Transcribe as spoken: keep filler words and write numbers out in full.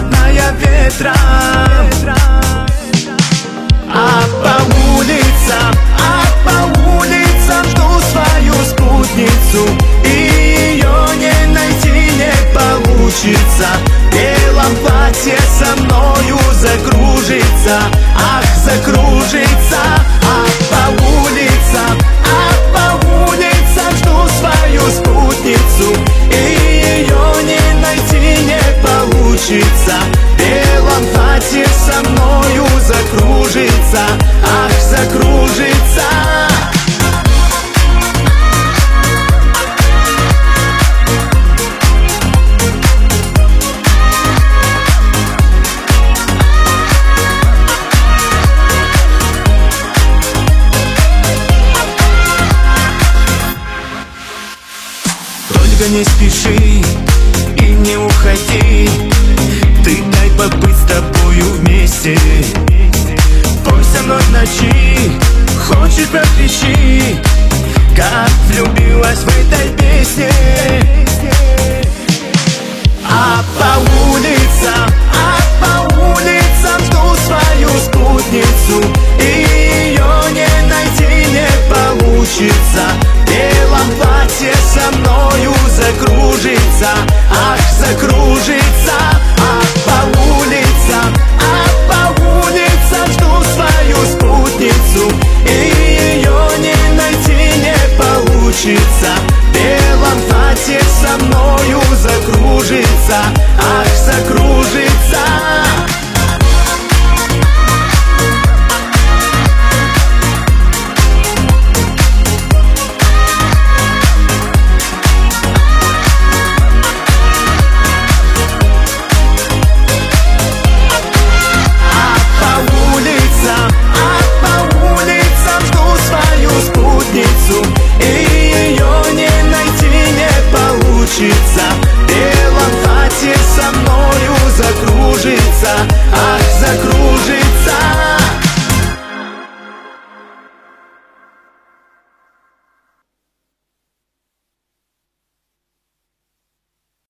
родная, ветром. А по улицам, а по улицам жду свою спутницу, и ее не найти не получится. В белом платье со мною закружится, ах, закружится. А по улицам, а по улицам жду свою спутницу, и ее не найти не получится. В белом платье со мною закружится, ах, закружится. Только не спеши и не уходи, ты дай побыть с тобою вместе. Пой со мной в ночи, хочешь прокричи, как влюбилась в этой песне. А по улицам, а по улицам жду свою спутницу, и ее не найти не получится. В белом платье со мною закружится, ах, закружится. А по улицам, а по улицам жду свою спутницу, и ее не найти не получится. В белом платье со мною закружится, ах, закружится. И ее не найти не получится. В белом платье со мною закружится,